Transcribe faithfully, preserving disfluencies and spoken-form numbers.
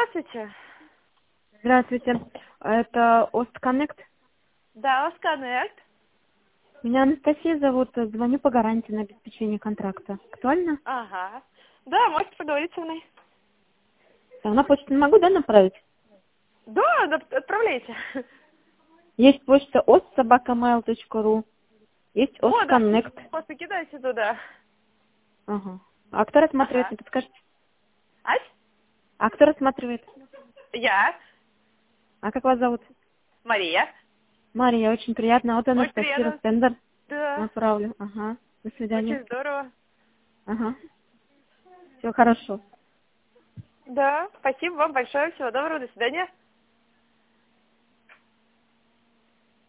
Здравствуйте. Здравствуйте. Это Остконнект. Да, Осконнект. Меня Анастасия зовут. Звоню по гарантии на обеспечение контракта. Актуально? Ага. Да, можете поговорить со мной. А на почту не могу, да, направить? Да, да, отправляйте. Есть почта ост собака mail точка ру. Есть О, да, Остконнект. просто кидайте туда. Ага. А кто рассматривает, Ага. не подскажете? Ась? А кто рассматривает? Я. А как вас зовут? Мария. Мария, очень приятно. Вот Очень Анастасия приятно. Стендер. Да. Направлю. Ага. До свидания. Очень здорово. Ага. Все хорошо. Да, спасибо вам большое. Всего доброго. До свидания.